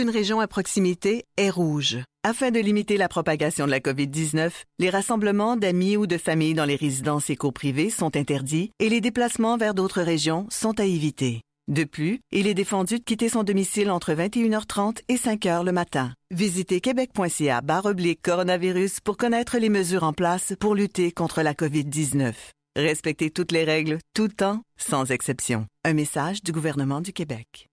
d'une région à proximité est rouge. Afin de limiter la propagation de la COVID-19, les rassemblements d'amis ou de familles dans les résidences et cours privées sont interdits et les déplacements vers d'autres régions sont à éviter. De plus, il est défendu de quitter son domicile entre 21h30 et 5h le matin. Visitez québec.ca/coronavirus pour connaître les mesures en place pour lutter contre la COVID-19. Respectez toutes les règles, tout le temps, sans exception. Un message du gouvernement du Québec.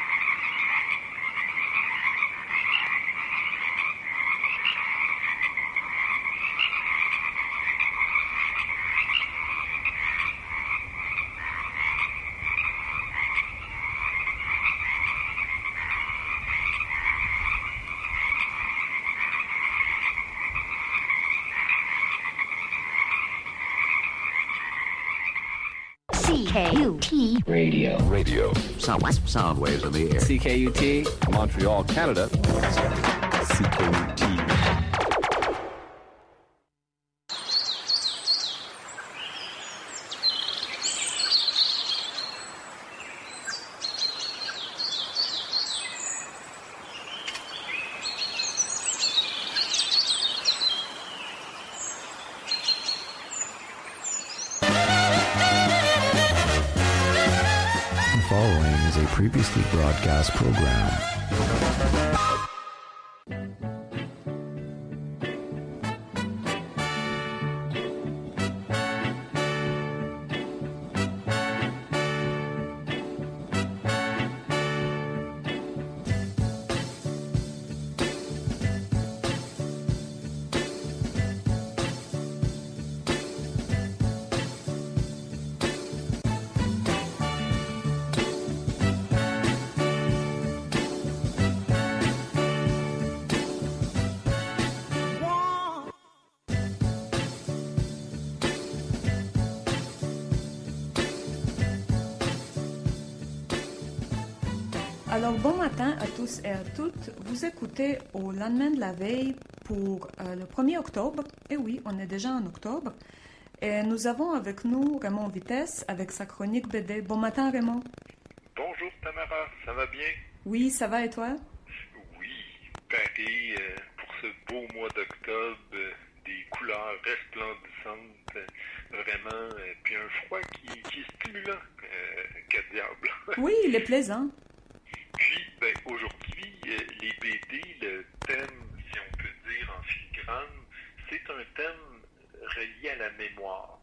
CKUT Radio. Sound waves in the air. CKUT, Montreal, Canada. CKUT. Following is a previously broadcast program. Alors, bon matin à tous et à toutes. Vous écoutez au lendemain de la veille pour le 1er octobre. Et oui, on est déjà en octobre. Et nous avons avec nous Raymond Vitesse avec sa chronique BD. Bon matin, Raymond. Bonjour, Tamara. Ça va bien? Oui, ça va et toi? Oui, pareil pour ce beau mois d'octobre. Des couleurs resplendissantes, vraiment. Puis un froid qui est stimulant. Que diable. Oui, il est plaisant. Puis, aujourd'hui, les BD, le thème, si on peut dire en filigrane, c'est un thème relié à la mémoire.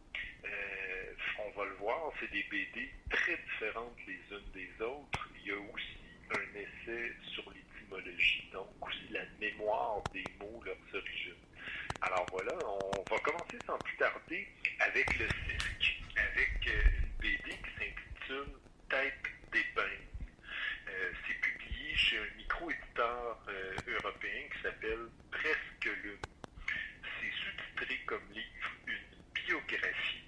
On va le voir, c'est des BD très différentes les unes des autres. Il y a aussi un essai sur l'étymologie, donc aussi la mémoire des mots, leurs origines. Alors voilà, on va commencer sans plus tarder avec le cirque, avec une BD qui s'intitule Tête d'épingle. C'est publié chez un micro-éditeur européen qui s'appelle Presque Lune. C'est sous-titré comme livre une biographie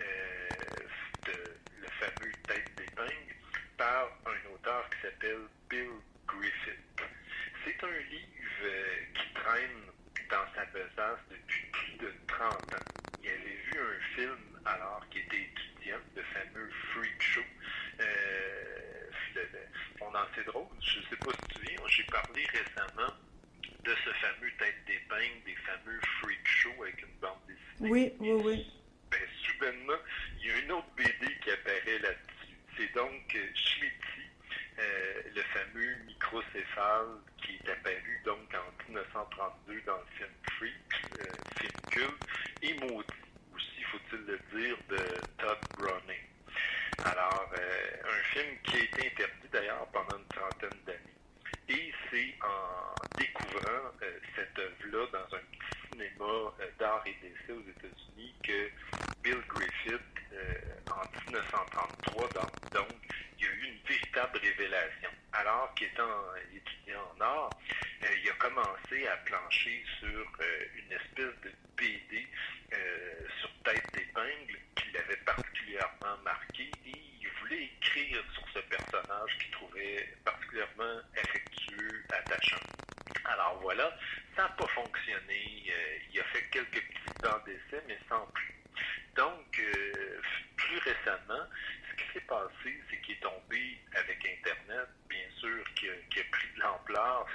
de le fameux Tête d'épingle par un auteur qui s'appelle Bill Griffith. C'est un livre qui traîne dans sa besace depuis plus de 30 ans. Il avait vu un film alors qu'il était étudiant, le fameux Freak Show. C'est drôle, je ne sais pas si tu te souviens, j'ai parlé récemment de ce fameux Tête d'épingle, des fameux Freak Show avec une bande dessinée. Oui. Soudainement, il y a une autre BD qui apparaît là-dessus. C'est donc Schmitty, le fameux microcéphale qui est apparu donc en 1932 dans le film Freak, film culte, et Maudit, aussi, faut-il le dire, de Todd Browning. Alors, un film qui a été interdit d'ailleurs pendant une trentaine d'années. Et c'est en découvrant cette œuvre-là dans un petit cinéma d'art et d'essai aux États-Unis que Bill Griffith, en 1933, donc, il y a eu une véritable révélation. Alors qu'étant étudiant en art, il a commencé à plancher sur une espèce de BD sur Tête d'épingle qui l'avait particulièrement marqué et il voulait écrire sur ce personnage qu'il trouvait particulièrement affectueux, attachant. Alors voilà, ça n'a pas fonctionné. Il a fait quelques petits bancs d'essai, mais sans plus. Donc, plus récemment, ce qui s'est passé, c'est qu'il est tombé avec Internet, bien sûr, qui a pris de l'ampleur.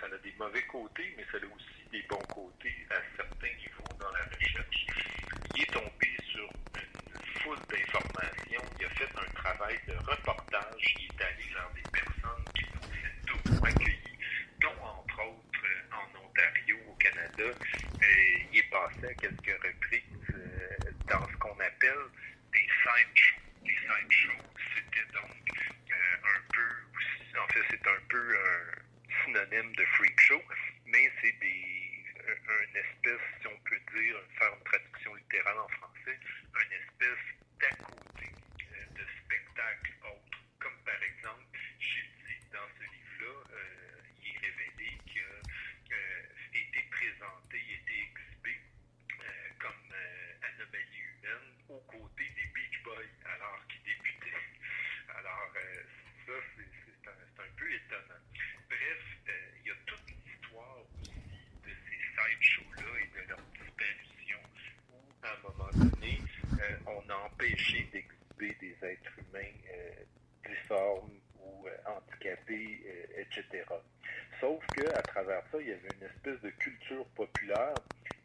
ça a des mauvais côtés, mais ça a aussi des bons côtés à certains niveaux dans la recherche. Il est tombé sur une foule d'informations. Il a fait un travail de reportage. Il est allé vers des personnes qui l'ont tout accueilli, dont entre autres en Ontario, au Canada. Il est passé à quelques reprises dans ce qu'on appelle des sideshows. Les sideshows, c'était donc un peu, en fait, c'est un peu un synonyme de freak show, mais c'est une espèce, si on peut dire, faire une traduction littérale en français, une espèce d'à côté de spectacle autre. Comme par exemple, j'ai dit dans ce livre-là, il est révélé qu'il a été présenté, été exhibé comme anomalie humaine aux côtés des Beach Boys alors qu'ils débutaient. Alors, ça, c'est un peu étonnant. Bref, il y a toute l'histoire aussi de ces sideshows-là et de leur disparition où, à un moment donné, on a empêché d'exhiber des êtres humains difformes ou handicapés, etc. Sauf qu'à travers ça, il y avait une espèce de culture populaire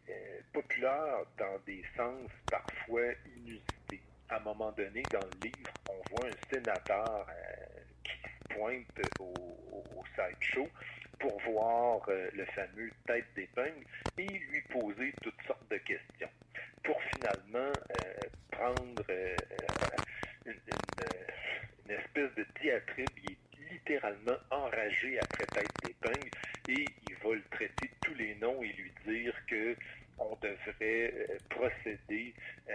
dans des sens parfois inusités. À un moment donné, dans le livre, on voit un sénateur qui pointe au sideshow pour voir le fameux tête d'épingle et lui poser toutes sortes de questions. Pour finalement prendre une espèce de diatribe. Il est littéralement enragé après tête d'épingle et il va le traiter de tous les noms et lui dire que on devrait procéder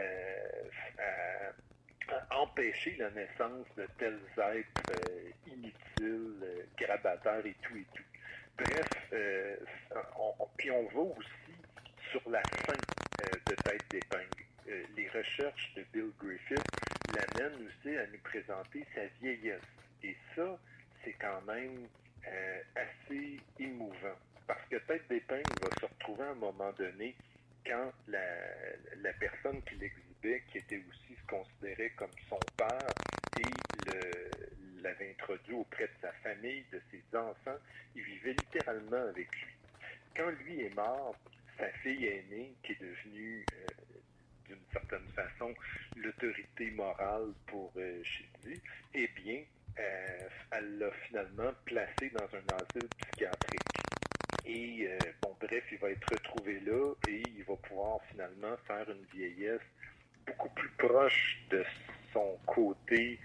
à empêcher la naissance de tels êtres inutiles, grabataires et tout et tout. Bref, puis on va aussi sur la fin de tête d'épingle. Les recherches de Bill Griffith l'amènent aussi à nous présenter sa vieillesse. Et ça, c'est quand même assez émouvant. Parce que tête d'épingle va se retrouver à un moment donné quand la personne qui l'exhibait, qui était aussi se considérait comme son père, et l'avait introduit auprès de sa famille, de ses enfants, il vivait littéralement avec lui. Quand lui est mort, sa fille aînée, qui est devenue d'une certaine façon l'autorité morale pour Shizzy, eh bien, elle l'a finalement placé dans un asile psychiatrique. Et, bref, il va être retrouvé là et il va pouvoir finalement faire une vieillesse beaucoup plus proche de son côté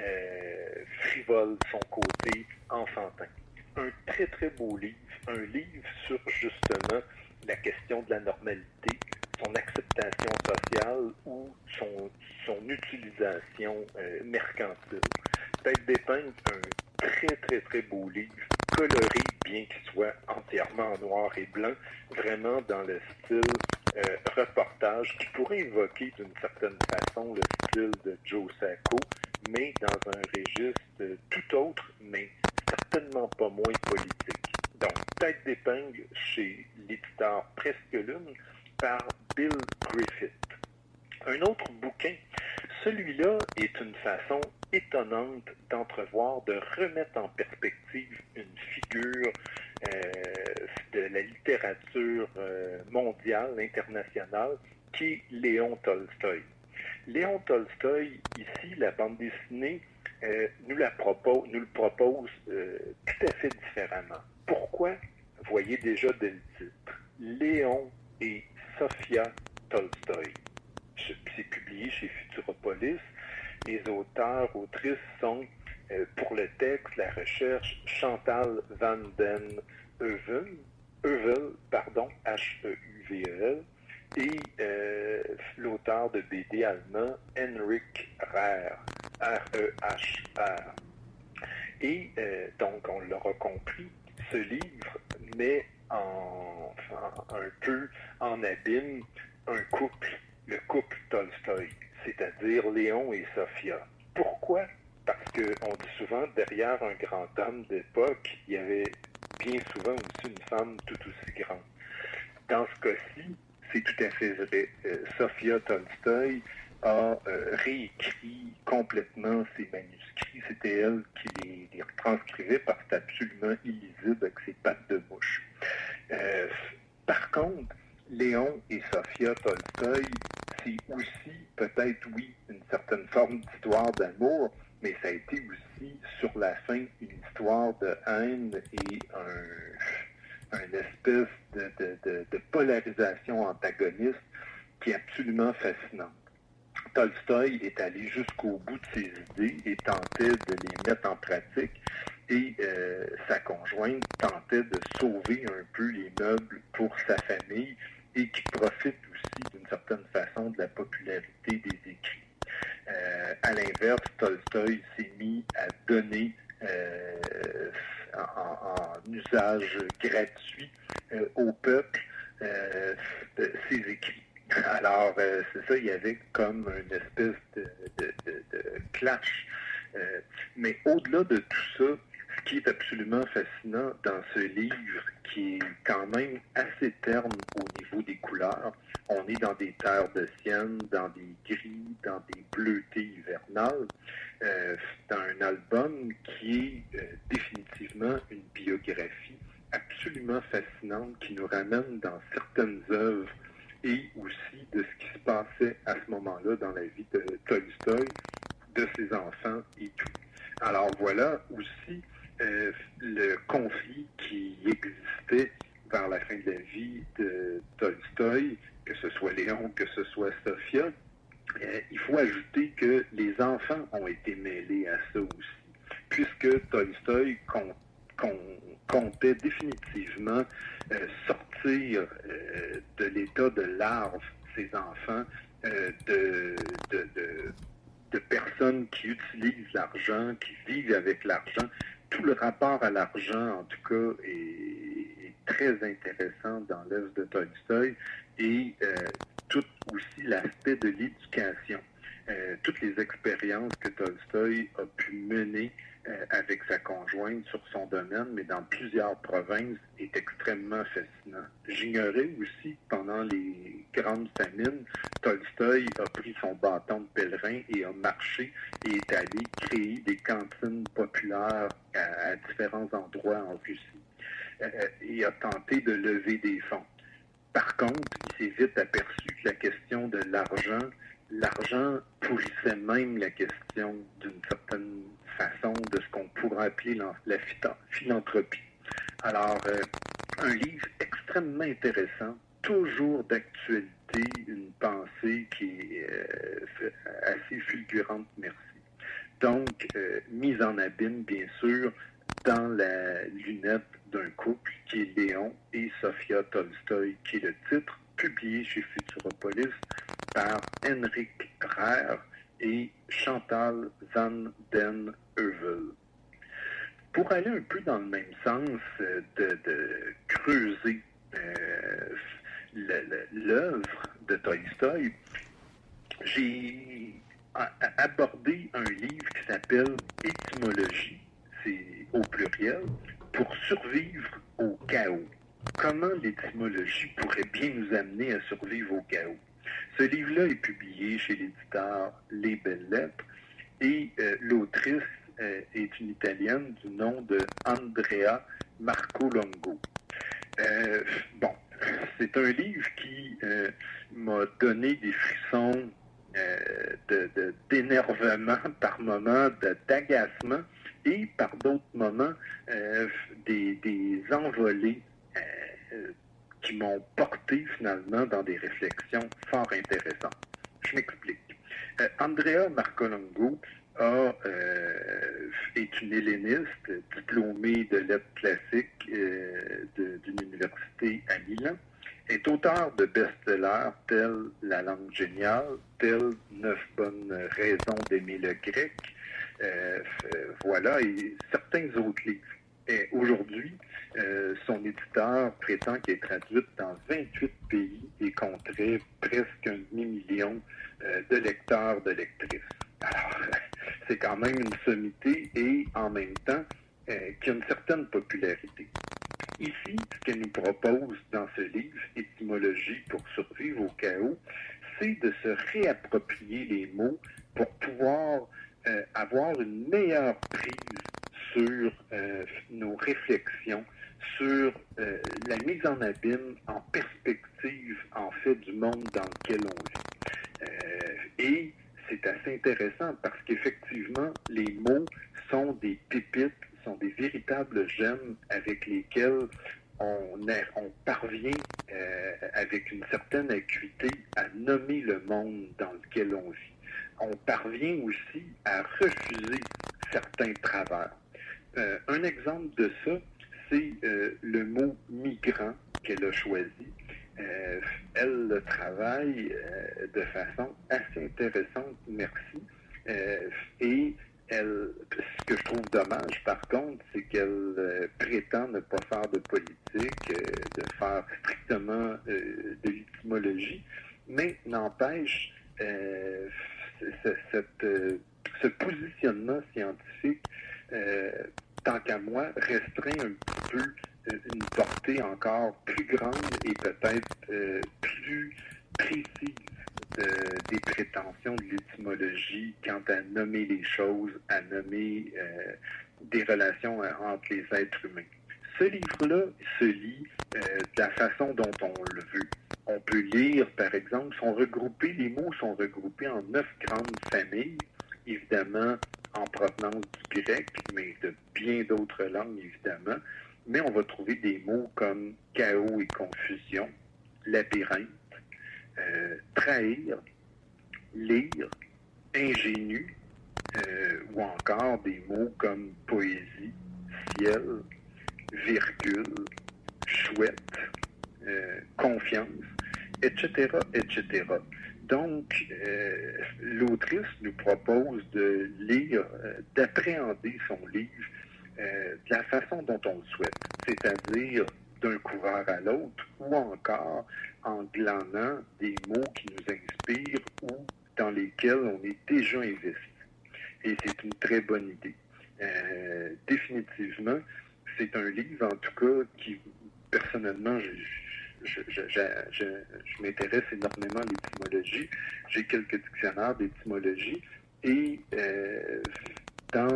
frivole, son côté enfantin. Un très, très beau livre, un livre sur, justement, la question de la normalité, son acceptation sociale ou son utilisation mercantile. Tête d'épingle, un très, très, très beau livre, coloré, bien qu'il soit entièrement en noir et blanc, vraiment dans le style reportage, qui pourrait évoquer d'une certaine façon le style de Joe Sacco, mais dans un registre tout autre, mais certainement pas moins politique. Donc, Tête d'épingle chez l'éditeur Presque Lune par Bill Griffith. Un autre bouquin, celui-là est une façon étonnante d'entrevoir, de remettre en perspective une figure de la littérature mondiale, internationale, qui est Léon Tolstoï. Léon Tolstoï, ici, la bande dessinée, nous le propose tout à fait différemment. Pourquoi? Voyez déjà dès le titre. Léon et Sofia Tolstoï. C'est publié chez Futuropolis. Les autrices sont, pour le texte, la recherche, Chantal van den Heuvel, Heuvel, et l'auteur de BD allemand, Henrik Rehr, R-E-H-R. Et donc, on l'aura compris, ce livre met un peu en abîme un couple, le couple Tolstoï, c'est-à-dire Léon et Sofia. Pourquoi? Parce qu'on dit souvent, derrière un grand homme d'époque, il y avait bien souvent aussi une femme tout aussi grande. Dans ce cas-ci, c'est tout à fait vrai. Sofia Tolstoï a réécrit complètement ses manuscrits. C'était elle qui les transcrivait parce que c'est absolument illisible avec ses pattes de mouche. Par contre, Léon et Sophia Tolstoï, c'est aussi, peut-être, oui, une certaine forme d'histoire d'amour, mais ça a été aussi, sur la fin, une histoire de haine et une espèce de polarisation antagoniste qui est absolument fascinante. Tolstoï est allé jusqu'au bout de ses idées et tentait de les mettre en pratique, et sa conjointe tentait de sauver un peu les meubles pour sa famille et qui profite aussi d'une certaine façon de la popularité des écrits. À l'inverse, Tolstoï s'est mis à donner en usage gratuit au peuple ses écrits. Alors, c'est ça, il y avait comme une espèce de clash. Mais au-delà de tout ça, ce qui est absolument fascinant dans ce livre, qui est quand même assez terne au niveau des couleurs, on est dans des terres de sienne, dans des gris, dans des bleutés hivernales, dans un album qui est définitivement une biographie absolument fascinante qui nous ramène dans certaines œuvres et aussi de ce qui se passait à ce moment-là dans la vie de Tolstoï, de ses enfants et tout. Alors voilà aussi le conflit qui existait vers la fin de la vie de Tolstoï, que ce soit Léon, que ce soit Sophia. Il faut ajouter que les enfants ont été mêlés à ça aussi, puisque Tolstoï comptait définitivement sortir de l'état de larve ses enfants, de personnes qui utilisent l'argent, qui vivent avec l'argent. Tout le rapport à l'argent, en tout cas, est très intéressant dans l'œuvre de Tolstoï, et tout aussi l'aspect de l'éducation. Toutes les expériences que Tolstoï a pu mener avec sa conjointe sur son domaine, mais dans plusieurs provinces, est extrêmement fascinant. J'ignorais aussi que pendant les grandes famines, Tolstoï a pris son bâton de pèlerin et a marché et est allé créer des cantines populaires à différents endroits en Russie. Et a tenté de lever des fonds. Par contre, il s'est vite aperçu que la question de l'argent pourrissait même la question d'une certaine façon de ce qu'on pourrait appeler la philanthropie. Alors, un livre extrêmement intéressant, toujours d'actualité, une pensée qui est assez fulgurante, merci. Donc, mise en abîme, bien sûr, dans la lunette d'un couple qui est Léon et Sophia Tolstoï, qui est le titre, publié chez Futuropolis par Henrik Rær et Chantal van den Heuvel. Pour aller un peu dans le même sens de creuser l'œuvre de Tolstoï, j'ai abordé un livre qui s'appelle Étymologie, c'est au pluriel, pour survivre au chaos. Comment l'étymologie pourrait bien nous amener à survivre au chaos? Ce livre-là est publié chez l'éditeur Les Belles Lettres et l'autrice est une Italienne du nom de Andrea Marcolongo. Bon, c'est un livre qui m'a donné des frissons d'énervement par moments, d'agacement et par d'autres moments des envolées qui m'ont porté finalement dans des réflexions fort intéressantes. Je m'explique. Andrea Marcolongo est une helléniste diplômée de lettres classiques d'une université à Milan, est auteur de best-sellers tels La langue géniale, tels 9 bonnes raisons d'aimer le grec, voilà, et certains autres livres. Et aujourd'hui, son éditeur prétend qu'elle est traduite dans 28 pays et compterait presque 1 demi-million de lecteurs, de lectrices. Alors, c'est quand même une sommité et en même temps qui a une certaine popularité. Ici, ce qu'elle nous propose dans ce livre, Étymologie pour survivre au chaos, c'est de se réapproprier les mots pour pouvoir avoir une meilleure prise sur nos réflexions, sur la mise en abîme, en perspective, en fait, du monde dans lequel on vit. Et c'est assez intéressant parce qu'effectivement, les mots sont des pépites, sont des véritables gemmes avec lesquels on parvient avec une certaine acuité à nommer le monde dans lequel on vit. On parvient aussi à refuser certains travers. Un exemple de ça, c'est le mot migrant qu'elle a choisi. Elle le travaille de façon assez intéressante, merci. Et ce que je trouve dommage, par contre, c'est qu'elle prétend ne pas faire de politique, de faire strictement de l'étymologie, mais n'empêche, ce positionnement scientifique, tant qu'à moi, restreint un petit peu une portée encore plus grande et peut-être plus précise des prétentions de l'étymologie quant à nommer les choses, à nommer des relations entre les êtres humains. Ce livre-là se lit de la façon dont on le veut. On peut lire, par exemple, les mots sont regroupés en 9 grandes familles, évidemment en provenance du grec, mais de bien d'autres langues, évidemment. Mais on va trouver des mots comme chaos et confusion, labyrinthe, trahir, lire, ingénu, ou encore des mots comme poésie, ciel, virgule, chouette, confiance, etc., etc. Donc, l'autrice nous propose de lire, d'appréhender son livre de la façon dont on le souhaite, c'est-à-dire d'un couvert à l'autre, ou encore en glanant des mots qui nous inspirent ou dans lesquels on est déjà investi. Et c'est une très bonne idée. Définitivement, c'est un livre, en tout cas, qui, personnellement, je m'intéresse énormément à l'étymologie. J'ai quelques dictionnaires d'étymologie et dans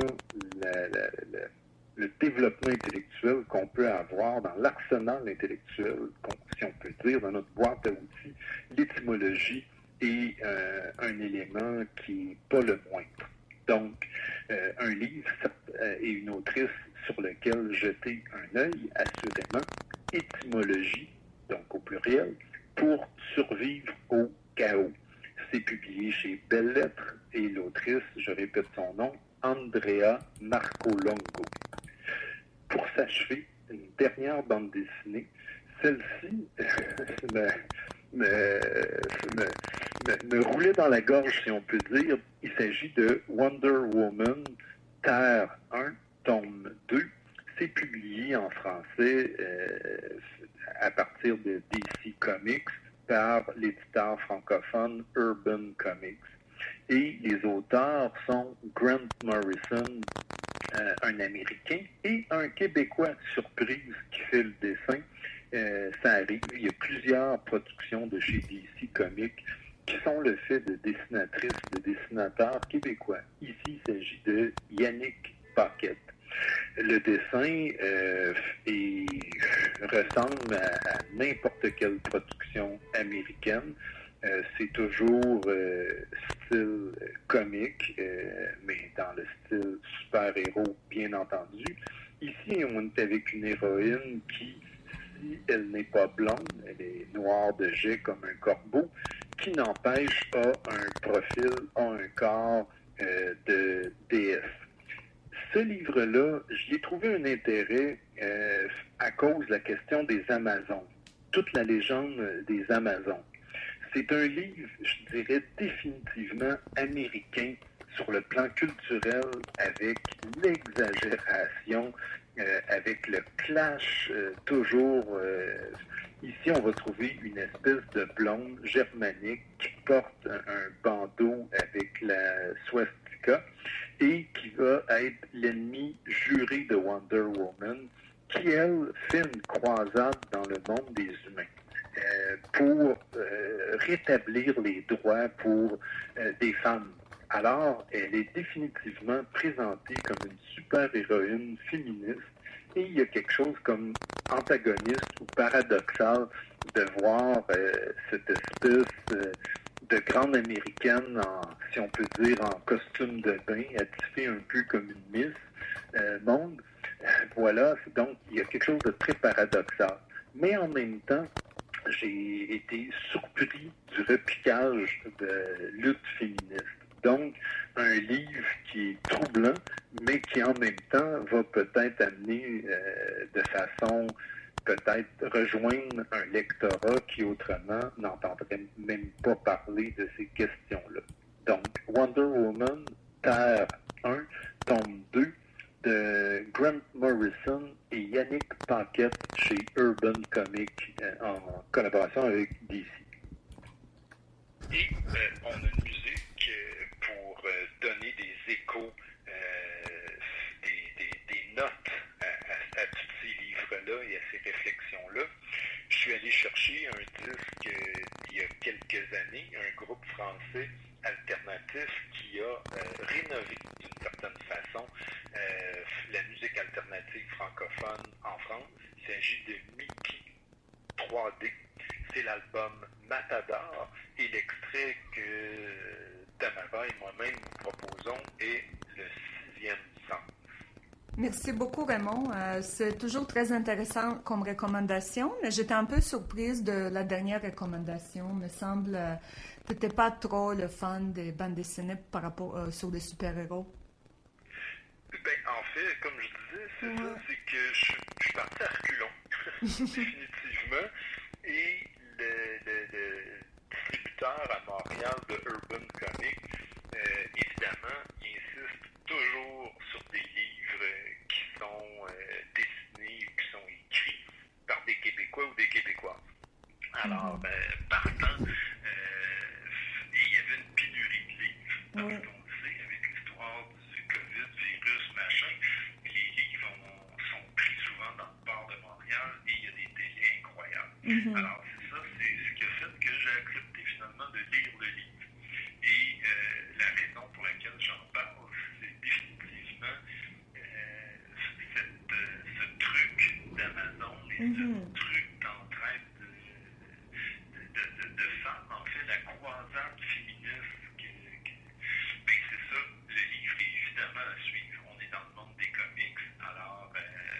le développement intellectuel qu'on peut avoir, dans l'arsenal intellectuel, si on peut dire, dans notre boîte à outils, l'étymologie est un élément qui n'est pas le moindre. Donc, un livre et une autrice sur lequel jeter un œil, assurément, étymologie, donc au pluriel, pour survivre au chaos. C'est publié chez Belles Lettres et l'autrice, je répète son nom, Andrea Marcolongo. Pour s'achever, une dernière bande dessinée. Celle-ci me roulait dans la gorge, si on peut dire. Il s'agit de Wonder Woman, Terre 1, tome 2. C'est publié en français à partir de DC Comics par l'éditeur francophone Urban Comics. Et les auteurs sont Grant Morrison, un Américain, et un Québécois surprise qui fait le dessin. Ça arrive, il y a plusieurs productions de chez DC Comics qui sont le fait de dessinatrices, de dessinateurs québécois. Ici, il s'agit de Yannick Paquette. Le dessin ressemble à n'importe quelle production américaine. C'est toujours style comique, mais dans le style super-héros, bien entendu. Ici, on est avec une héroïne qui, si elle n'est pas blonde, elle est noire de jet comme un corbeau, qui n'empêche a un profil, a un corps de déesse. Ce livre-là, j'y ai trouvé un intérêt à cause de la question des Amazones, toute la légende des Amazones. C'est un livre, je dirais, définitivement américain sur le plan culturel, avec l'exagération, avec le clash toujours. Ici, on va trouver une espèce de blonde germanique qui porte un bandeau avec la swastika et qui va être l'ennemi juré de Wonder Woman, qui, elle, fait une croisade dans le monde des humains pour rétablir les droits pour des femmes Alors, elle est définitivement présentée comme une super-héroïne féministe et il y a quelque chose comme antagoniste ou paradoxal de voir cette espèce de grande américaine, si on peut dire, en costume de bain, attifée un peu comme une Miss Monde. Voilà, donc il y a quelque chose de très paradoxal. Mais en même temps, j'ai été surpris du repiquage de lutte féministe. Donc, un livre qui est troublant, mais qui en même temps va peut-être amener de façon, peut-être rejoindre un lectorat qui autrement n'entendrait même pas parler de ces questions-là. Donc, Wonder Woman, Terre 1, tome 2, de Grant Morrison et Yannick Paquette chez Urban Comics en collaboration avec DC. Et on a une musique pour donner des échos, des notes à tous ces livres-là et à ces réflexions-là. Je suis allé chercher un disque il y a quelques années, un groupe français alternatif qui a rénové d'une certaine façon la musique alternative francophone en France. Il s'agit de Mickey 3D. C'est l'album Matador et l'extrait que Tamara et moi-même vous proposons est le 6e sens. Merci beaucoup, Raymond. C'est toujours très intéressant comme recommandation, mais j'étais un peu surprise de la dernière recommandation. Il me semble que tu n'étais pas trop le fan des bandes dessinées par rapport sur les super-héros. Ben, en fait, comme je disais, c'est ça, c'est que je suis parti à reculons, définitivement, et le distributeur à Montréal de Urban Comics, évidemment, il insiste toujours sur des livres qui sont dessinés ou qui sont écrits par des Québécois ou des Québécoises. Alors, partant, et il y avait une pénurie de livres, parce qu'on sait, avec l'histoire du COVID, virus, machin, les livres sont pris souvent dans le port de Montréal et il y a des délais incroyables. Alors, c'est ça, c'est ce qui a fait que j'ai accepté finalement de lire le livre. Et la raison pour laquelle j'en parle, c'est définitivement ce truc d'Amazon et ce truc d'entraide de femmes, en fait, la croisade féministe. Ben, c'est ça, le livre est évidemment à suivre. On est dans le monde des comics, alors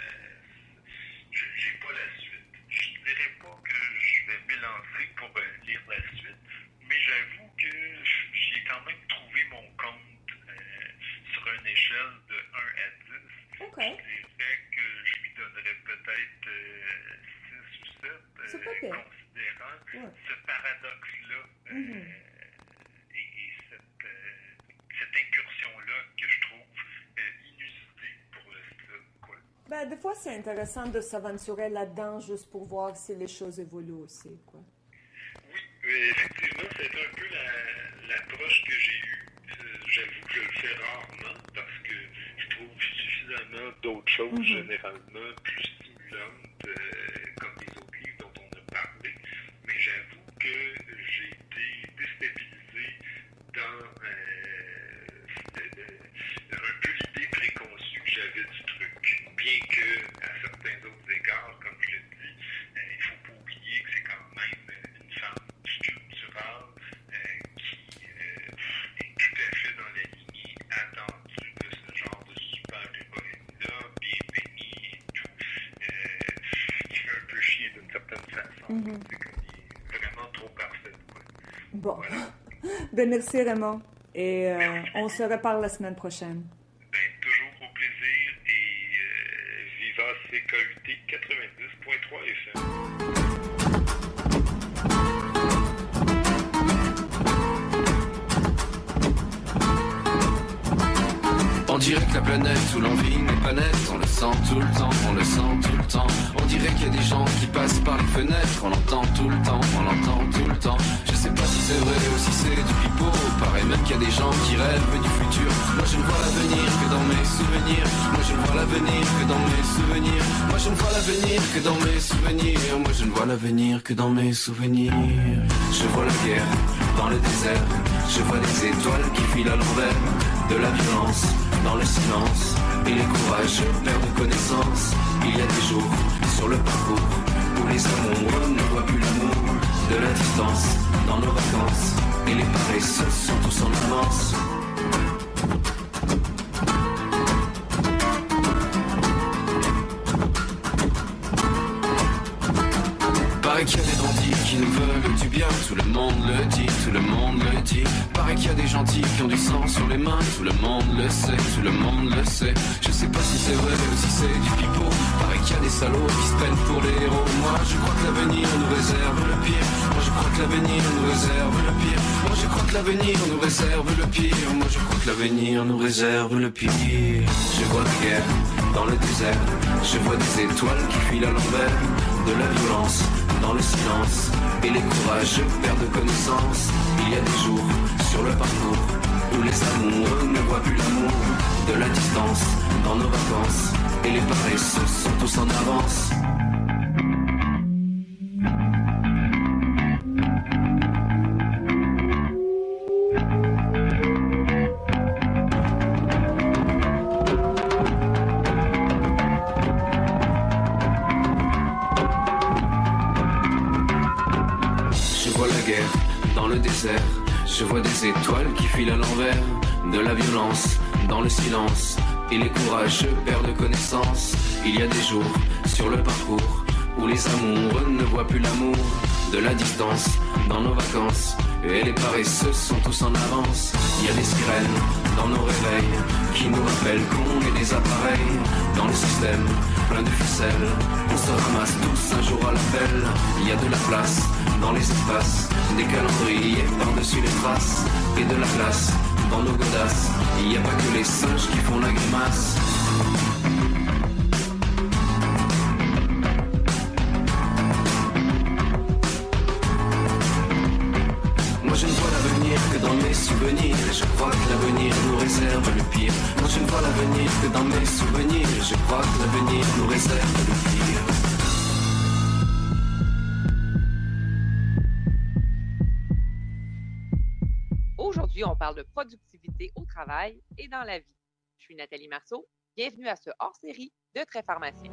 j'ai pas la suite. Je dirais pas que je vais m'élancer pour lire la suite, mais j'avoue que j'ai quand même trouvé mon compte sur une échelle de 1 à 10. Okay. Je dirais que je lui donnerais peut-être 6 ou 7, considérant ce paradoxe-là et cette incursion-là que je trouve inusitée pour le style. Quoi. Ben, des fois, c'est intéressant de s'aventurer là-dedans juste pour voir si les choses évoluent aussi. Quoi. Oui, effectivement, c'est un peu l'approche que j'ai eue. J'avoue que je le fais rarement parce que je trouve suffisamment d'autres choses généralement plus stimulantes comme les autres livres dont on a parlé. Mais j'avoue que j'ai été déstabilisé dans un peu l'idée préconçue que j'avais du truc. Bien que, à certains autres égards, comme je l'ai dit, il ne faut pas oublier que c'est quand même une femme sculpturale qui est tout à fait dans la lignée attendue de ce genre de super-héroïne-là, bien peignée et tout, qui fait un peu chier d'une certaine façon. C'est comme il est vraiment trop parfait. Quoi. Bon. Voilà. Ben, merci Raymond. Et on se reparle la semaine prochaine. Ben, toujours au plaisir et viva CKUT 90.3 FM. On dirait que la planète où l'on vit n'est pas nette, on le sent tout le temps, on le sent tout le temps. On dirait qu'il y a des gens qui passent par les fenêtres, on l'entend tout le temps, on l'entend tout le temps. Je sais pas si c'est vrai ou si c'est du pipeau, pareil même qu'il y a des gens qui rêvent du futur. Moi je ne vois l'avenir que dans mes souvenirs, moi je ne vois l'avenir que dans mes souvenirs. Moi je ne vois l'avenir que dans mes souvenirs, moi je ne vois l'avenir que dans mes souvenirs. Je vois la guerre dans le désert, Je vois des étoiles qui filent à l'envers, de la violence dans le silence, et les courages perdent de connaissance. Il y a des jours sur le parcours où les amoureux ne voient plus l'amour, de la distance dans nos vacances, et les paresseux sont tous en avance. Paraît qu'il y a des bandits qui nous veulent du bien, tout le monde le dit, tout le monde le dit. Paraît qu'il y a des gentils qui ont du sang sur les mains, tout le monde le sait, tout le monde le sait. Je sais pas si c'est vrai ou si c'est du pipeau. Paraît qu'il y a des salauds qui se prennent pour les héros. Moi je crois que l'avenir nous réserve le pire. Moi je crois que l'avenir nous réserve le pire. Moi je crois que l'avenir nous réserve le pire. Moi je crois que l'avenir nous réserve le pire. Je vois la guerre dans le désert, je vois des étoiles qui filent à l'envers, de la violence dans le silence, et les courageux perdent connaissance. Il y a des jours sur le parcours où les amoureux ne voient plus l'amour, de la distance dans nos vacances, et les paresseux sont tous en avance. Je vois des étoiles qui filent à l'envers, de la violence dans le silence, et les courageux perdent connaissance. Il y a des jours sur le parcours où les amoureux ne voient plus l'amour, de la distance dans nos vacances, et les paresseux sont tous en avance. Il y a des sirènes dans nos réveils qui nous rappellent qu'on est des appareils dans le système plein de ficelles. On se ramasse tous un jour à l'appel. Il y a de la place dans les espaces, des calendriers par-dessus les traces, et de la place dans nos godasses. Il n'y a pas que les singes qui font la grimace. Moi je ne vois l'avenir que dans mes souvenirs, et je crois que l'avenir nous réserve le pire. Moi je ne vois l'avenir que dans mes souvenirs, et je crois que l'avenir nous réserve le pire. Aujourd'hui, on parle de productivité au travail et dans la vie. Je suis Nathalie Marceau. Bienvenue à ce hors-série de Très Pharmacien.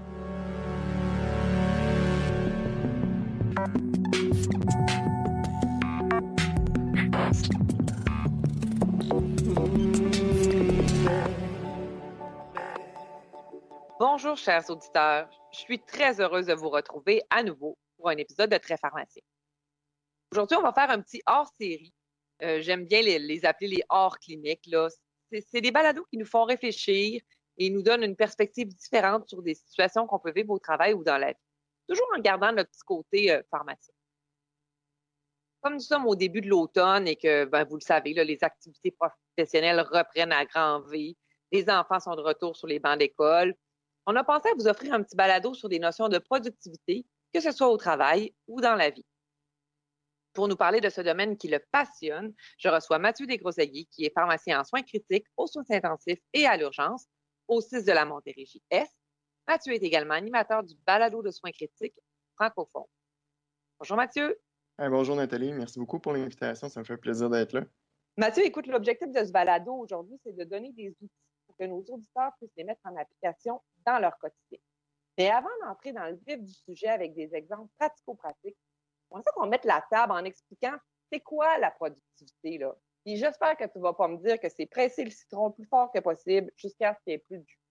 Bonjour, chers auditeurs. Je suis très heureuse de vous retrouver à nouveau pour un épisode de Très Pharmacien. Aujourd'hui, on va faire un petit hors-série. J'aime bien les appeler les hors-cliniques. C'est des balados qui nous font réfléchir et nous donnent une perspective différente sur des situations qu'on peut vivre au travail ou dans la vie. Toujours en gardant notre petit côté pharmacien. Comme nous sommes au début de l'automne et que, vous le savez, là, les activités professionnelles reprennent à grand V, les enfants sont de retour sur les bancs d'école, on a pensé à vous offrir un petit balado sur des notions de productivité, que ce soit au travail ou dans la vie. Pour nous parler de ce domaine qui le passionne, je reçois Mathieu Desgrossailliers, qui est pharmacien en soins critiques, aux soins intensifs et à l'urgence, au 6 de la Montérégie-Est. Mathieu est également animateur du balado de soins critiques francophone. Bonjour Mathieu. Bonjour Nathalie, merci beaucoup pour l'invitation, ça me fait plaisir d'être là. Mathieu, écoute, l'objectif de ce balado aujourd'hui, c'est de donner des outils pour que nos auditeurs puissent les mettre en application dans leur quotidien. Mais avant d'entrer dans le vif du sujet avec des exemples pratico-pratiques, on sait qu'on mette la table en expliquant c'est quoi la productivité, là. Puis j'espère que tu ne vas pas me dire que c'est presser le citron le plus fort que possible jusqu'à ce qu'il n'y ait plus de jus.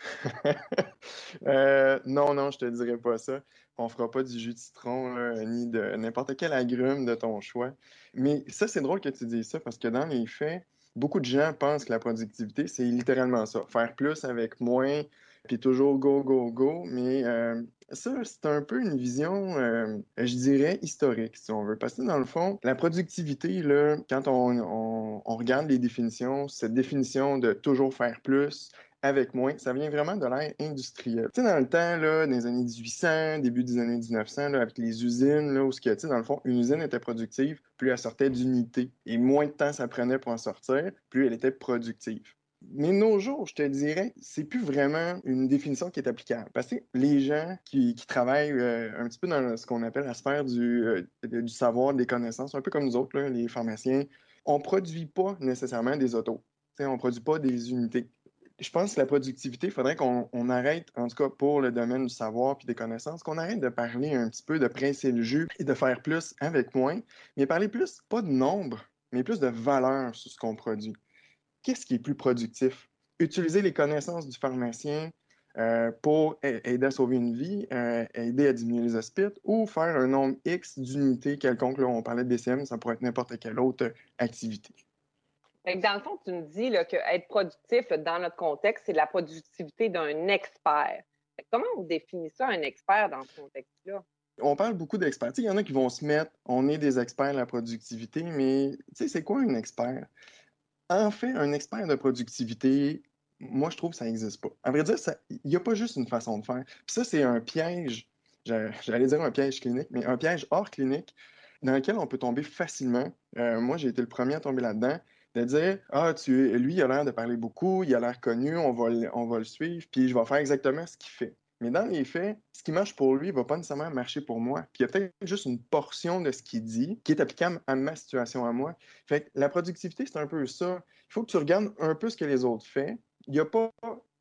Non, je te dirais pas ça. On fera pas du jus de citron là, ni de n'importe quel agrume de ton choix. Mais ça, c'est drôle que tu dises ça parce que dans les faits, beaucoup de gens pensent que la productivité, c'est littéralement ça. Faire plus avec moins, puis toujours go, go, go. Mais ça, c'est un peu une vision, je dirais, historique, si on veut. Parce que dans le fond, la productivité, là, quand on regarde les définitions, cette définition de toujours faire plus, avec moins, ça vient vraiment de l'ère industrielle. Tu sais, dans le temps, là, dans les années 1800, début des années 1900, là, avec les usines, là, où tu sais, dans le fond, une usine était productive, plus elle sortait d'unités. Et moins de temps ça prenait pour en sortir, plus elle était productive. Mais nos jours, je te dirais, c'est plus vraiment une définition qui est applicable. Parce que les gens qui travaillent un petit peu dans ce qu'on appelle la sphère du savoir, des connaissances, un peu comme nous autres, là, les pharmaciens, on ne produit pas nécessairement des autos. T'sais, on ne produit pas des unités. Je pense que la productivité, il faudrait qu'on arrête, en tout cas pour le domaine du savoir et des connaissances, qu'on arrête de parler un petit peu, de presser le jus et de faire plus avec moins, mais parler plus, pas de nombre, mais plus de valeur sur ce qu'on produit. Qu'est-ce qui est plus productif? Utiliser les connaissances du pharmacien pour aider à sauver une vie, aider à diminuer les hospices, ou faire un nombre X d'unités quelconques. Là, on parlait de DCM, ça pourrait être n'importe quelle autre activité. Fait que dans le fond, tu me dis là, qu'être productif, là, dans notre contexte, c'est la productivité d'un expert. Fait que comment on définit ça, un expert, dans ce contexte-là? On parle beaucoup d'experts. Il y en a qui vont se mettre, on est des experts de la productivité, mais c'est quoi un expert? En fait, un expert de productivité, moi, je trouve que ça n'existe pas. À vrai dire, il n'y a pas juste une façon de faire. Puis ça, c'est un piège, j'allais dire un piège clinique, mais un piège hors clinique dans lequel on peut tomber facilement. Moi, j'ai été le premier à tomber là-dedans, de dire, lui, il a l'air de parler beaucoup, il a l'air connu, on va le suivre, puis je vais faire exactement ce qu'il fait. Mais dans les faits, ce qui marche pour lui ne va pas nécessairement marcher pour moi. Puis il y a peut-être juste une portion de ce qu'il dit qui est applicable à ma situation à moi. Fait que la productivité, c'est un peu ça. Il faut que tu regardes un peu ce que les autres font. Il n'y a pas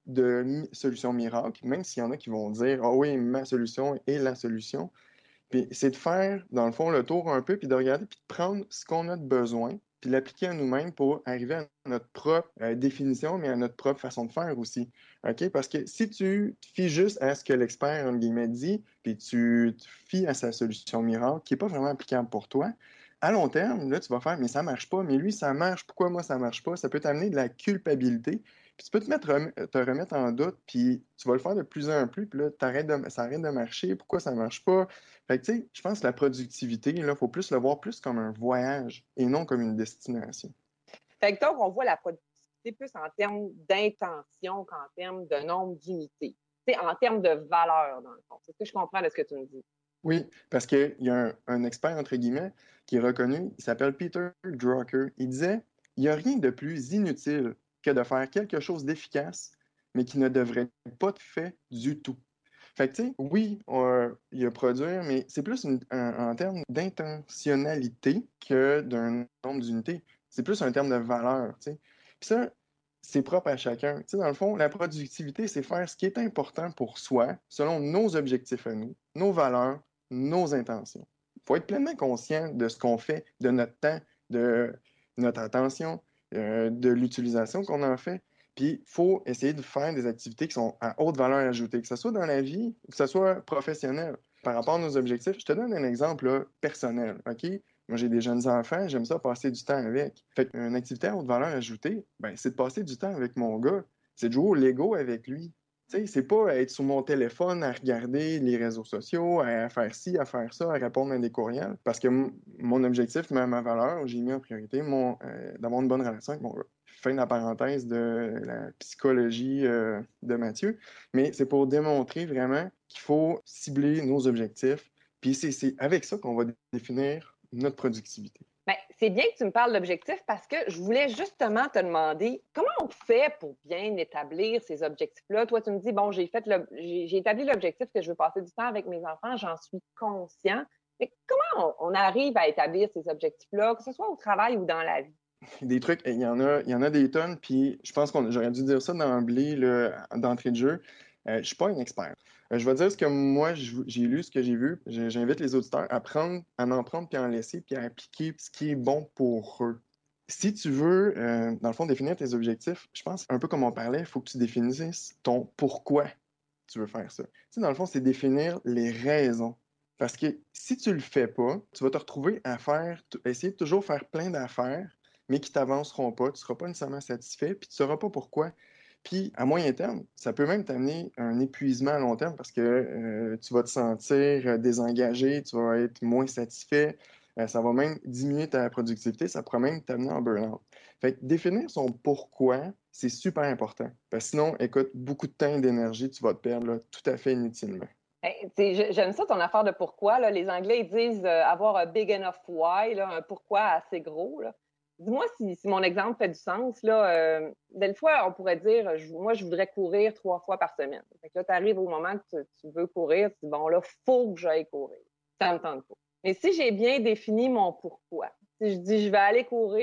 de solution miracle, même s'il y en a qui vont dire « Ah oui, ma solution est la solution ». Puis c'est de faire, dans le fond, le tour un peu, puis de regarder, puis de prendre ce qu'on a de besoin, puis l'appliquer à nous-mêmes pour arriver à notre propre définition, mais à notre propre façon de faire aussi. OK? Parce que si tu te fies juste à ce que l'expert, entre guillemets, dit, puis tu te fies à sa solution miracle, qui n'est pas vraiment applicable pour toi, à long terme, là, tu vas faire « Mais ça ne marche pas, mais lui, ça marche, pourquoi moi, ça ne marche pas? » Ça peut t'amener de la culpabilité. Puis tu peux te remettre en doute, puis tu vas le faire de plus en plus, puis là, ça arrête de marcher. Pourquoi ça ne marche pas? Fait que, tu sais, je pense que la productivité, il faut plus le voir plus comme un voyage et non comme une destination. Fait que donc, on voit la productivité plus en termes d'intention qu'en termes de nombre d'unités. C'est en termes de valeur, dans le fond. C'est ce que je comprends de ce que tu me dis. Oui, parce qu'il y a un expert, entre guillemets, qui est reconnu, il s'appelle Peter Drucker. Il disait, il n'y a rien de plus inutile que de faire quelque chose d'efficace, mais qui ne devrait pas être fait du tout. Fait que, tu sais, oui, il y a produire, mais c'est plus en termes d'intentionnalité que d'un nombre d'unités. C'est plus un terme de valeur, tu sais. Puis ça, c'est propre à chacun. Tu sais, dans le fond, la productivité, c'est faire ce qui est important pour soi, selon nos objectifs à nous, nos valeurs, nos intentions. Il faut être pleinement conscient de ce qu'on fait, de notre temps, de notre attention, de l'utilisation qu'on en fait. Puis, il faut essayer de faire des activités qui sont à haute valeur ajoutée, que ce soit dans la vie ou que ce soit professionnel. Par rapport à nos objectifs, je te donne un exemple là, personnel, OK? Moi, j'ai des jeunes enfants, j'aime ça passer du temps avec. Fait qu'une activité à haute valeur ajoutée, ben, c'est de passer du temps avec mon gars. C'est de jouer au Lego avec lui. Tu sais, c'est pas être sur mon téléphone à regarder les réseaux sociaux, à faire ci, à faire ça, à répondre à des courriels. Parce que mon objectif, ma valeur, j'ai mis en priorité d'avoir une bonne relation avec mon gars. Fin de la parenthèse de la psychologie de Mathieu. Mais c'est pour démontrer vraiment qu'il faut cibler nos objectifs. Puis c'est avec ça qu'on va définir notre productivité. Bien, c'est bien que tu me parles d'objectifs parce que je voulais justement te demander comment on fait pour bien établir ces objectifs-là. Toi, tu me dis, bon, j'ai établi l'objectif que je veux passer du temps avec mes enfants, j'en suis conscient. Mais comment on arrive à établir ces objectifs-là, que ce soit au travail ou dans la vie? Des trucs, il y en a des tonnes, puis je pense j'aurais dû dire ça d'emblée, d'entrée de jeu. Je ne suis pas un expert. Je vais dire ce que moi, j'ai lu, ce que j'ai vu. J'invite les auditeurs à en prendre, puis à en laisser, puis à appliquer ce qui est bon pour eux. Si tu veux, dans le fond, définir tes objectifs, je pense, un peu comme on parlait, il faut que tu définisses ton pourquoi tu veux faire ça. Tu sais, dans le fond, c'est définir les raisons. Parce que si tu le fais pas, tu vas te retrouver à essayer de toujours faire plein d'affaires, mais qui ne t'avanceront pas, tu ne seras pas nécessairement satisfait, puis tu ne sauras pas pourquoi. Puis, à moyen terme, ça peut même t'amener un épuisement à long terme parce que tu vas te sentir désengagé, tu vas être moins satisfait, ça va même diminuer ta productivité, ça pourrait même t'amener en burn-out. Fait que définir son pourquoi, c'est super important. Parce que sinon, écoute, beaucoup de temps et d'énergie, tu vas te perdre là, tout à fait inutilement. J'aime ça, ton affaire de pourquoi. Là. Les Anglais ils disent avoir un big enough why, là, un pourquoi assez gros. Là. Dis-moi si mon exemple fait du sens. Là, des fois, on pourrait dire, moi, je voudrais courir 3 fois par semaine. Fait que là, tu arrives au moment que tu veux courir, tu dis, bon, là, il faut que j'aille courir. Ça me tente pas. Mais si j'ai bien défini mon pourquoi, si je dis, je vais aller courir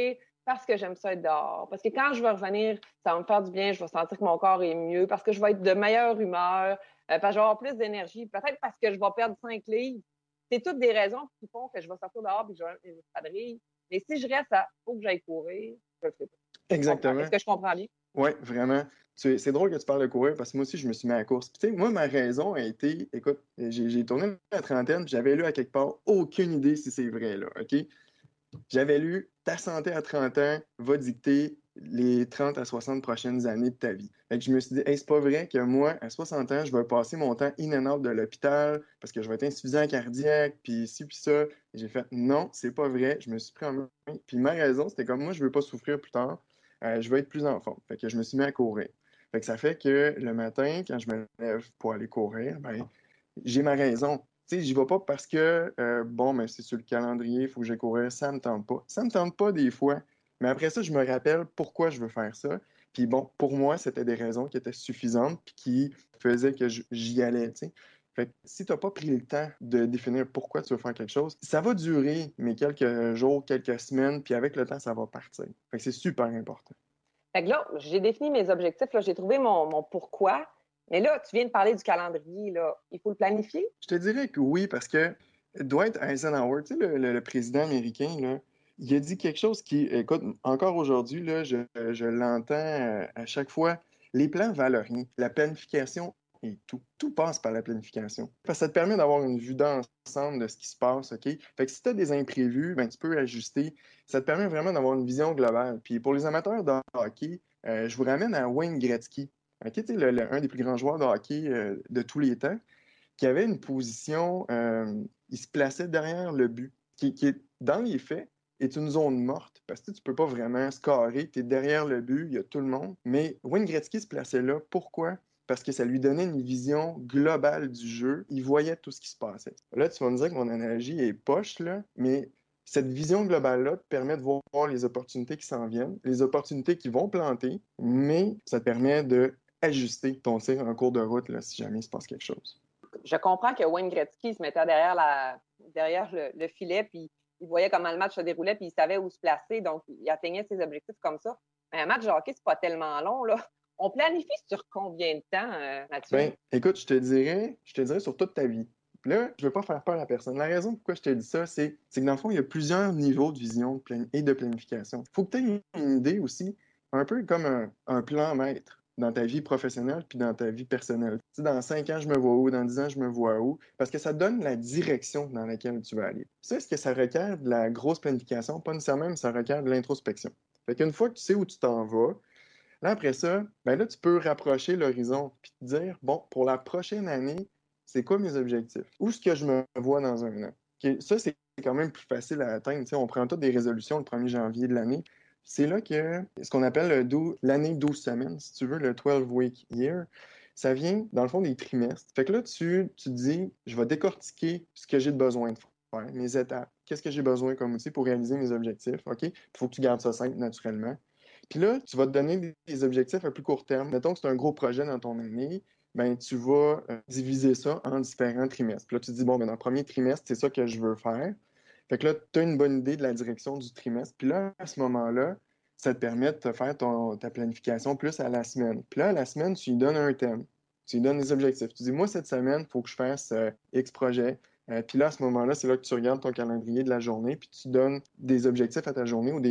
parce que j'aime ça être dehors. Parce que quand je vais revenir, ça va me faire du bien, je vais sentir que mon corps est mieux, parce que je vais être de meilleure humeur, parce que je vais avoir plus d'énergie, peut-être parce que je vais perdre 5 livres. C'est toutes des raisons qui font que je vais sortir dehors et que je vais une espadrille. Mais si je reste à « faut que j'aille courir », je le fais pas. Exactement. Est-ce que je comprends bien? Oui, vraiment. C'est drôle que tu parles de courir parce que moi aussi, je me suis mis à la course. Puis, tu sais, moi, ma raison a été, écoute, j'ai tourné la trentaine, puis j'avais lu à quelque part, aucune idée si c'est vrai, là, OK? J'avais lu ta santé à 30 ans va dicter les 30 à 60 prochaines années de ta vie. Fait que je me suis dit, hey, c'est pas vrai que moi, à 60 ans, je vais passer mon temps in and out de l'hôpital parce que je vais être insuffisant cardiaque, puis ci, puis ça. Et j'ai fait, non, c'est pas vrai. Je me suis pris en main. Puis ma raison, c'était comme moi, je veux pas souffrir plus tard. Je veux être plus en forme. Fait que je me suis mis à courir. Fait que ça fait que le matin, quand je me lève pour aller courir, ben, j'ai ma raison. Tu sais, j'y vais pas parce que, bon, mais c'est sur le calendrier, il faut que j'aille courir, ça me tente pas. Ça me tente pas des fois, mais après ça, je me rappelle pourquoi je veux faire ça. Puis bon, pour moi, c'était des raisons qui étaient suffisantes puis qui faisaient que j'y allais, tu sais. Fait que si t'as pas pris le temps de définir pourquoi tu veux faire quelque chose, ça va durer, mais quelques jours, quelques semaines, puis avec le temps, ça va partir. Fait que c'est super important. Fait que là, j'ai défini mes objectifs, là, j'ai trouvé mon pourquoi. Mais là, tu viens de parler du calendrier, là. Il faut le planifier? Je te dirais que oui, parce que Dwight Eisenhower, tu sais, le président américain, là, il a dit quelque chose qui, écoute, encore aujourd'hui, là, je l'entends à chaque fois. Les plans valent rien. La planification est tout. Tout passe par la planification. Parce que ça te permet d'avoir une vue d'ensemble de ce qui se passe, OK? Fait que si tu as des imprévus, ben, tu peux ajuster. Ça te permet vraiment d'avoir une vision globale. Puis pour les amateurs de hockey, je vous ramène à Wayne Gretzky. Okay, un des plus grands joueurs de hockey de tous les temps, qui avait une position, il se plaçait derrière le but, qui est, dans les faits, est une zone morte, parce que tu ne peux pas vraiment scorer, tu es derrière le but, il y a tout le monde. Mais Wayne Gretzky se plaçait là. Pourquoi? Parce que ça lui donnait une vision globale du jeu. Il voyait tout ce qui se passait. Là, tu vas me dire que mon analogie est poche, là, mais cette vision globale-là te permet de voir les opportunités qui s'en viennent, les opportunités qui vont planter, mais ça te permet de ajuster ton tir en cours de route là, si jamais il se passe quelque chose. Je comprends que Wayne Gretzky se mettait derrière le filet, puis il voyait comment le match se déroulait, puis il savait où se placer, donc il atteignait ses objectifs comme ça. Mais un match de hockey, c'est pas tellement long, là. On planifie sur combien de temps, Mathieu? Ben, écoute, je te dirais sur toute ta vie. Puis là, je veux pas faire peur à personne. La raison pourquoi je te dis ça, c'est que dans le fond, il y a plusieurs niveaux de vision et de planification. Il faut que tu aies une idée aussi, un peu comme un plan maître dans ta vie professionnelle puis dans ta vie personnelle. Tu sais, dans 5 ans, je me vois où? Dans 10 ans, je me vois où? Parce que ça donne la direction dans laquelle tu vas aller. Ça, est-ce que ça requiert de la grosse planification? Pas nécessairement, mais ça requiert de l'introspection. Fait qu'une fois que tu sais où tu t'en vas, là, après ça, ben là, tu peux rapprocher l'horizon puis te dire, bon, pour la prochaine année, c'est quoi mes objectifs? Où est-ce que je me vois dans un an? Okay, ça, c'est quand même plus facile à atteindre. Tu sais, on prend toutes des résolutions le 1er janvier de l'année. C'est là que ce qu'on appelle l'année 12 semaines, si tu veux, le 12-week year, ça vient, dans le fond, des trimestres. Fait que là, tu te dis, je vais décortiquer ce que j'ai besoin de faire, mes étapes. Qu'est-ce que j'ai besoin comme outil pour réaliser mes objectifs, OK? Il faut que tu gardes ça simple, naturellement. Puis là, tu vas te donner des objectifs à plus court terme. Mettons que c'est un gros projet dans ton année, ben tu vas diviser ça en différents trimestres. Puis là, tu te dis, bon, ben dans le premier trimestre, c'est ça que je veux faire. Fait que là, tu as une bonne idée de la direction du trimestre. Puis là, à ce moment-là, ça te permet de te faire ta planification plus à la semaine. Puis là, à la semaine, tu lui donnes un thème. Tu lui donnes des objectifs. Tu dis, moi, cette semaine, il faut que je fasse X projet. Puis là, à ce moment-là, c'est là que tu regardes ton calendrier de la journée, puis tu donnes des objectifs à ta journée ou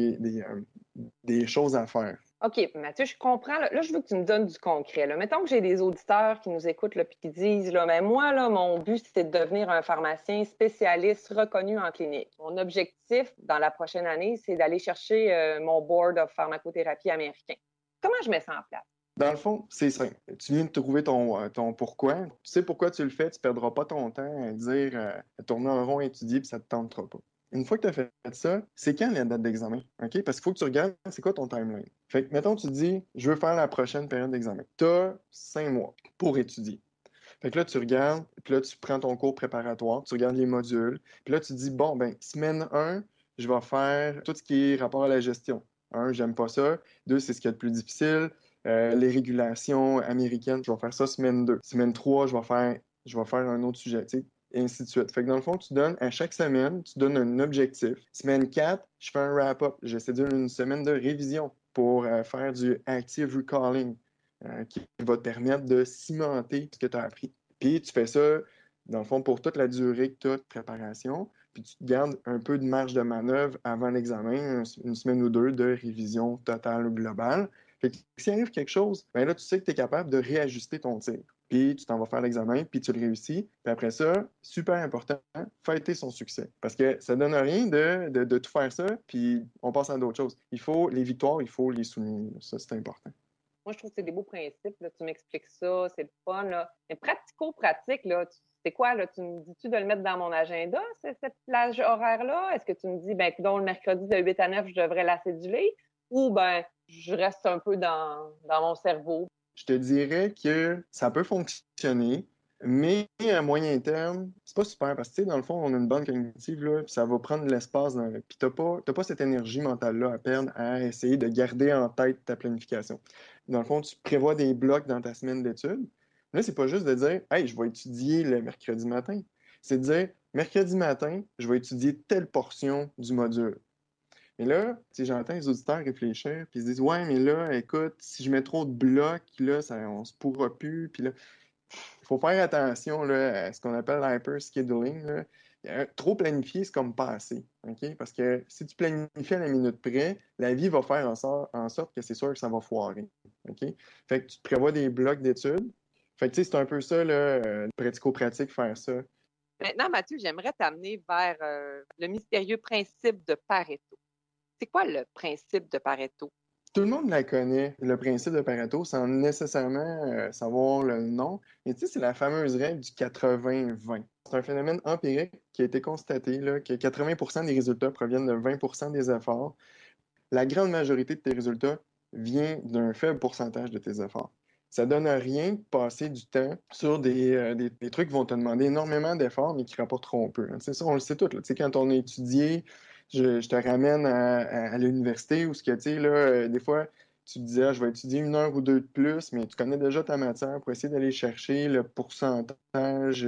des choses à faire. OK, Mathieu, je comprends. Là, je veux que tu me donnes du concret. Là. Mettons que j'ai des auditeurs qui nous écoutent et qui disent là, mais moi, là, mon but, c'est de devenir un pharmacien spécialiste reconnu en clinique. Mon objectif dans la prochaine année, c'est d'aller chercher mon Board of pharmacothérapie américain. Comment je mets ça en place? Dans le fond, c'est simple. Tu viens de trouver ton pourquoi. Tu sais pourquoi tu le fais, tu ne perdras pas ton temps à dire à tourner en rond, étudier, puis ça ne te tentera pas. Une fois que tu as fait ça, c'est quand la date d'examen? OK? Parce qu'il faut que tu regardes c'est quoi ton timeline. Fait que, mettons, tu te dis, je veux faire la prochaine période d'examen. Tu as 5 mois pour étudier. Fait que là, tu regardes, puis là, tu prends ton cours préparatoire, tu regardes les modules, puis là, tu te dis, bon, ben semaine 1, je vais faire tout ce qui est rapport à la gestion. 1, j'aime pas ça. 2, c'est ce qu'il y a de plus difficile. Les régulations américaines, je vais faire ça semaine 2. Semaine 3, je vais faire un autre sujet. Tu sais. et ainsi de suite. Fait que dans le fond, tu donnes à chaque semaine, tu donnes un objectif. Semaine 4, je fais un wrap-up. J'essaie de dire une semaine de révision pour faire du active recalling qui va te permettre de cimenter ce que tu as appris. Puis tu fais ça, dans le fond, pour toute la durée que tu as de préparation. Puis tu te gardes un peu de marge de manœuvre avant l'examen, une semaine ou deux de révision totale ou globale. Fait que s'il arrive quelque chose, ben là, tu sais que tu es capable de réajuster ton tir. Puis tu t'en vas faire l'examen, puis tu le réussis. Puis après ça, super important, fêter son succès. Parce que ça donne rien de tout faire ça, puis on passe à d'autres choses. Les victoires, il faut les souligner. Ça, c'est important. Moi, je trouve que c'est des beaux principes. Là. Tu m'expliques ça, c'est le fun. Là. Mais pratico-pratique, là, c'est quoi? Là? Tu me dis-tu de le mettre dans mon agenda, cette plage horaire-là? Est-ce que tu me dis, ben, le mercredi de 8 à 9, je devrais la céduler? Ou, ben, je reste un peu dans mon cerveau? Je te dirais que ça peut fonctionner, mais à moyen terme, c'est pas super parce que, tu sais, dans le fond, on a une bonne cognitive, là, puis ça va prendre de l'espace. Puis t'as pas cette énergie mentale-là à perdre à essayer de garder en tête ta planification. Dans le fond, tu prévois des blocs dans ta semaine d'études. Là, c'est pas juste de dire « Hey, je vais étudier le mercredi matin ». C'est de dire « Mercredi matin, je vais étudier telle portion du module ». Mais là, j'entends les auditeurs réfléchir, puis ils se disent « Ouais, mais là, écoute, si je mets trop de blocs, là, on se pourra plus. » Puis là, il faut faire attention là, à ce qu'on appelle l'hyper-scheduling. Trop planifier, c'est comme pas assez. Okay? Parce que si tu planifies à la minute près, la vie va faire en sorte que c'est sûr que ça va foirer. Okay? Fait que tu prévois des blocs d'études. Fait que c'est un peu ça, là, pratico-pratique, faire ça. Maintenant, Mathieu, j'aimerais t'amener vers le mystérieux principe de Pareto. C'est quoi le principe de Pareto? Tout le monde la connaît, le principe de Pareto, sans nécessairement savoir le nom. Mais tu sais, c'est la fameuse règle du 80-20. C'est un phénomène empirique qui a été constaté, là, que 80% des résultats proviennent de 20% des efforts. La grande majorité de tes résultats vient d'un faible pourcentage de tes efforts. Ça donne à rien de passer du temps sur des trucs qui vont te demander énormément d'efforts, mais qui rapporteront peu. C'est ça, on le sait tous. Quand on a étudié, je te ramène à l'université où, des fois, tu te disais, je vais étudier 1 heure ou 2 de plus, mais tu connais déjà ta matière pour essayer d'aller chercher le pourcentage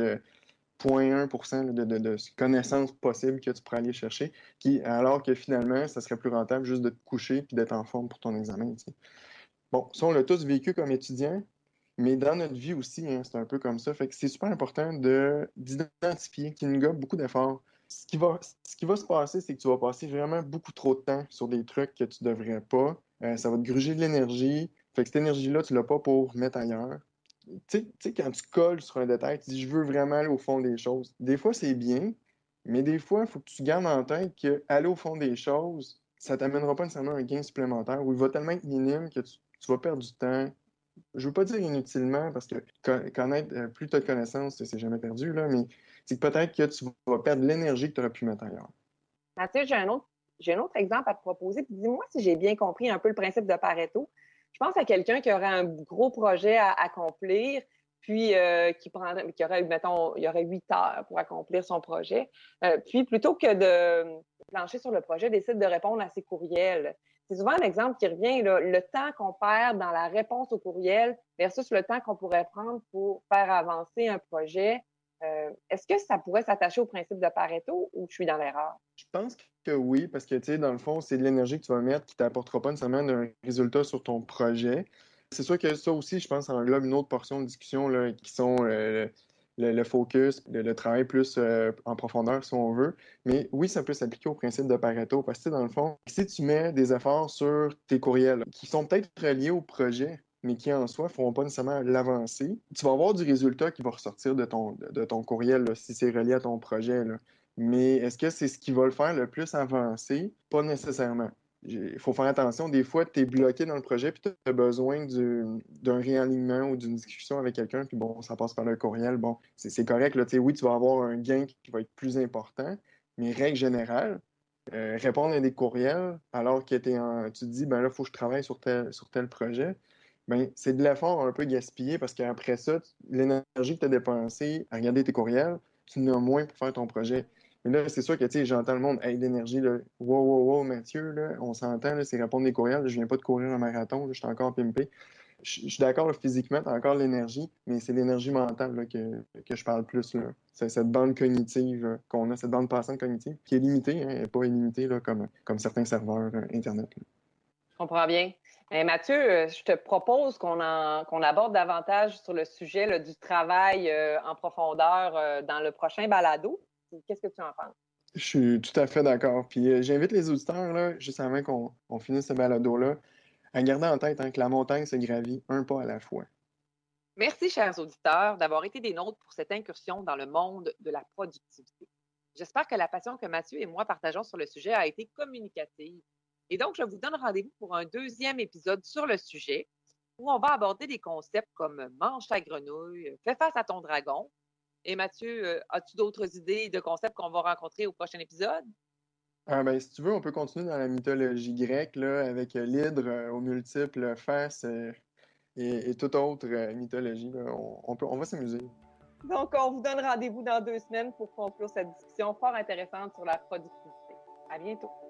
0,1% de connaissances possibles que tu pourrais aller chercher, alors que finalement, ça serait plus rentable juste de te coucher et d'être en forme pour ton examen. T'sais. Bon, ça, on l'a tous vécu comme étudiant, mais dans notre vie aussi, hein, c'est un peu comme ça. Fait que c'est super important d'identifier qu'il nous gobe beaucoup d'efforts. Ce qui va se passer, c'est que tu vas passer vraiment beaucoup trop de temps sur des trucs que tu devrais pas. Ça va te gruger de l'énergie. Fait que cette énergie-là, tu l'as pas pour mettre ailleurs. Tu sais, quand tu colles sur un détail, tu dis « je veux vraiment aller au fond des choses ». Des fois, c'est bien, mais des fois, il faut que tu gardes en tête qu'aller au fond des choses, ça t'amènera pas nécessairement un gain supplémentaire ou il va tellement être minime que tu vas perdre du temps. Je veux pas dire inutilement, parce que connaître plus tu as de connaissances, c'est jamais perdu, là, mais c'est que peut-être que tu vas perdre l'énergie que tu aurais pu mettre ailleurs. Mathieu, j'ai un autre exemple à te proposer. Puis dis-moi si j'ai bien compris un peu le principe de Pareto. Je pense à quelqu'un qui aurait un gros projet à accomplir, puis qui aurait, mettons, il y aurait 8 heures pour accomplir son projet. Puis plutôt que de plancher sur le projet, décide de répondre à ses courriels. C'est souvent un exemple qui revient, là, le temps qu'on perd dans la réponse au courriel versus le temps qu'on pourrait prendre pour faire avancer un projet. Est-ce que ça pourrait s'attacher au principe de Pareto ou je suis dans l'erreur? Je pense que oui, parce que, tu sais, dans le fond, c'est de l'énergie que tu vas mettre qui ne t'apportera pas nécessairement d'un résultat sur ton projet. C'est sûr que ça aussi, je pense, englobe une autre portion de discussion là, qui sont le focus, le travail plus en profondeur, si on veut. Mais oui, ça peut s'appliquer au principe de Pareto, parce que, dans le fond, si tu mets des efforts sur tes courriels qui sont peut-être reliés au projet, mais qui en soi ne feront pas nécessairement l'avancer, tu vas avoir du résultat qui va ressortir de ton courriel, là, si c'est relié à ton projet. Là. Mais est-ce que c'est ce qui va le faire le plus avancer? Pas nécessairement. Il faut faire attention. Des fois, tu es bloqué dans le projet puis tu as besoin d'un réalignement ou d'une discussion avec quelqu'un, puis bon, ça passe par le courriel. Bon, c'est correct. Là, oui, tu vas avoir un gain qui va être plus important, mais règle générale, répondre à des courriels alors que tu te dis, ben là, il faut que je travaille sur tel projet, ben, c'est de l'effort un peu gaspillé parce qu'après ça, l'énergie que tu as dépensée à regarder tes courriels, tu en as moins pour faire ton projet. Mais là, c'est sûr que, tu sais, j'entends le monde, hey, l'énergie, là, wow, Mathieu, là, on s'entend, là, c'est répondre des courriels, là, je viens pas de courir un marathon, là, je suis encore pimpé. je suis d'accord, là, physiquement, tu as encore l'énergie, mais c'est l'énergie mentale là, que je parle plus. Là. C'est cette bande cognitive qu'on a, cette bande passante cognitive, qui est limitée, hein, elle n'est pas illimitée là, comme certains serveurs Internet. Là. Je comprends bien. Mathieu, je te propose qu'on aborde davantage sur le sujet là, du travail en profondeur dans le prochain balado. Qu'est-ce que tu en penses? Je suis tout à fait d'accord. Puis j'invite les auditeurs, là, juste avant qu'on finisse ce balado-là, à garder en tête hein, que la montagne se gravit un pas à la fois. Merci, chers auditeurs, d'avoir été des nôtres pour cette incursion dans le monde de la productivité. J'espère que la passion que Mathieu et moi partageons sur le sujet a été communicative. Et donc, je vous donne rendez-vous pour un deuxième épisode sur le sujet où on va aborder des concepts comme mange ta grenouille, fais face à ton dragon. Et Mathieu, as-tu d'autres idées de concepts qu'on va rencontrer au prochain épisode? Ben, si tu veux, on peut continuer dans la mythologie grecque là, avec l'hydre aux multiples faces et toute autre mythologie. Là. On va s'amuser. Donc, on vous donne rendez-vous dans 2 semaines pour conclure cette discussion fort intéressante sur la productivité. À bientôt.